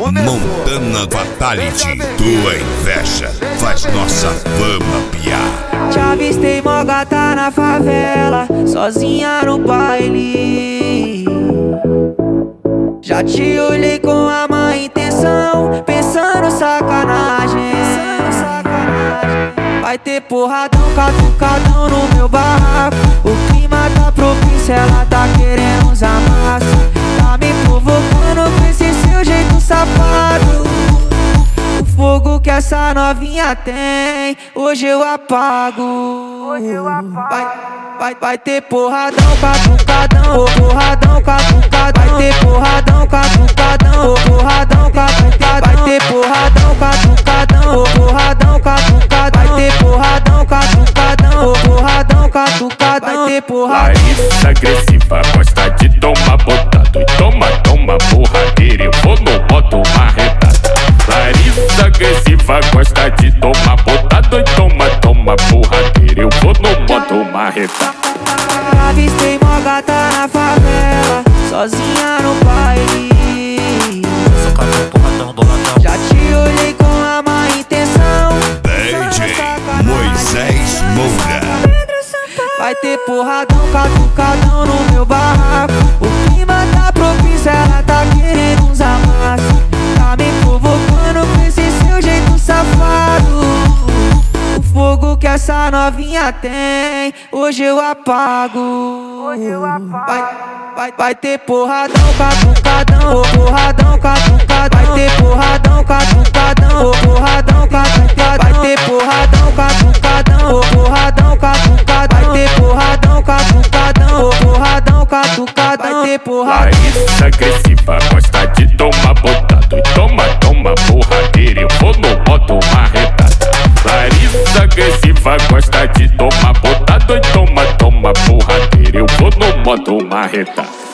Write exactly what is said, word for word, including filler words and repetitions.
Montana Fatality, tua inveja faz nossa fama piar. Te avistei mó gata na favela, sozinha no baile. Já te olhei com a má intenção, pensando sacanagem. Vai ter porradão, catucadão no meu barraco. O clima tá propício, ela tá querendo uns amassos. Tá me provocando com esse seu jeito safado. O fogo que essa novinha tem, hoje eu apago. Hoje eu apago. Vai, vai, vai ter porradão, catucadão. Porradão, catucadão. Vai ter porradão, catucadão. Porradão, catucadão. Vai ter porradão, catucadão. Porradão, catucadão. Vai ter porradão, catucadão. Porradão, catucadão. Vai ter porradão. Larissa agressiva, gosta de tomar botado. E toma, toma porradeira, eu vou no modo marretada. Larissa agressiva, gosta de tomar botado. E toma, toma porradeira, eu vou no modo marretada. Avistei mó gata na favela, sozinha no baile. Já te olhei com a má intenção, D J Moisés Moura. vai ter porradão, catucadão no meu barraco. O clima tá propício, ela tá querendo uns amassos. Tá me provocando com esse seu jeito safado. O fogo que essa novinha tem, hoje eu apago. Hoje eu apago. Vai, vai, vai ter porradão, catucadão. Porradão, catucadão. Vai ter porradão, catucadão. Porradão, catucadão. Vai ter porradão, catucadão. Porradão, catucadão. Vai ter porradão, catucadão. Porradão, catucadão. Vai ter porradão. Larissa agressiva, gosta de tomar botado. E toma, toma porradeira, eu vou no modo marretada. Larissa agressiva, gosta de tomar botado. E toma, toma porradeira, eu vou no modo marretada.